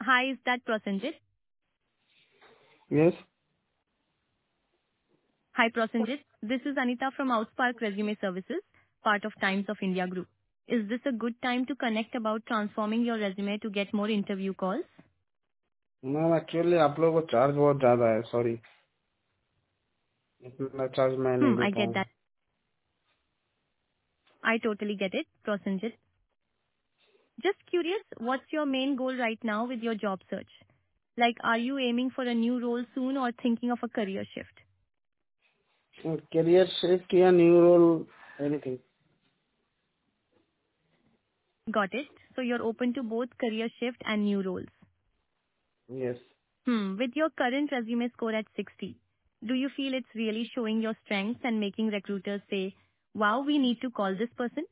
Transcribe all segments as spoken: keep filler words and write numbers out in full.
Hi, is that Prosenjit? Yes. Hi, Prosenjit. This is Anita from Outspark Resume Services, part of Times of India Group. Is this a good time to connect about transforming your resume to get more interview calls? Ma'am actually आप लोगों को charge बहुत ज्यादा है, sorry. इतना charge मैं नहीं Hmm, दे I get पाऊंगा। that. I totally get it, Prosenjit. Just curious, what's your main goal right now with your job search? Like, are you aiming for a new role soon or thinking of a career shift? Career shift या new role, anything. Got it. So you're open to both career shift and new roles. Yes. Hmm, with your current resume score at sixty, do you feel it's really showing your strengths and making recruiters say, wow, we need to call this person?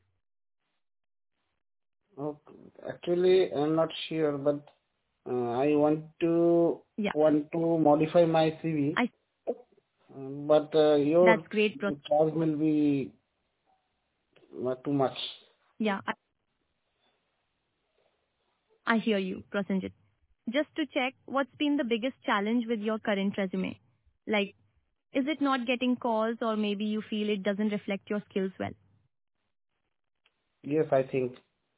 Actually I am not sure, but I want to Yeah, want to modify my CV, I, but your that's great. Pro- charge will be too much. yeah, I, I hear you, Prosenjit. Just to check, what's been the biggest challenge with your current resume? Like, is it not getting calls or maybe you feel it doesn't reflect your skills well? Yes, I think.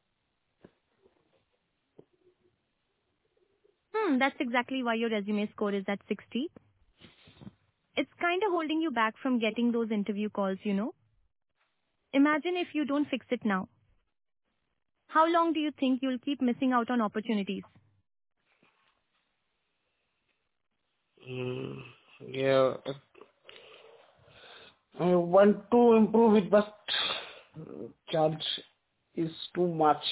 Hmm, that's exactly why your resume score is at sixty. It's kind of holding you back from getting those interview calls, you know? Imagine if you don't fix it now. How long do you think you'll keep missing out on opportunities? या I want to improve it, but charge is too much.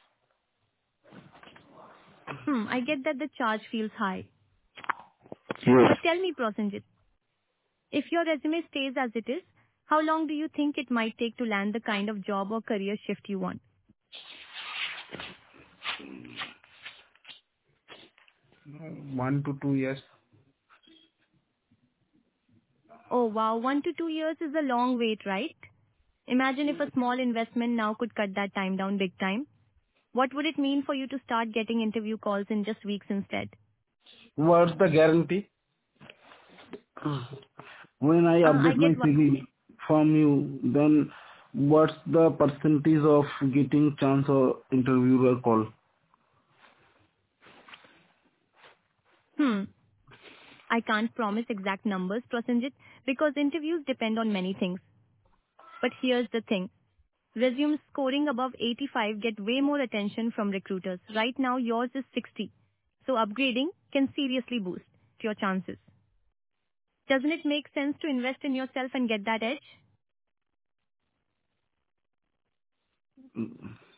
Hmm, I get that the charge feels high. Yes. But tell me, Prosenjit, if your resume stays as it is, how long do you think it might take to land the kind of job or career shift you want? One to two years. Oh wow, one to two years is a long wait, right? Imagine if a small investment now could cut that time down big time. What would it mean for you to start getting interview calls in just weeks instead? What's the guarantee? When I Uh, I update get my what. C V from you, then what's the percentage of getting chance or interviewer call? Hmm. I can't promise exact numbers, Prosenjit, because interviews depend on many things. But here's the thing. Resumes scoring above eighty-five get way more attention from recruiters. Right now yours is sixty. So upgrading can seriously boost your chances. Doesn't it make sense to invest in yourself and get that edge?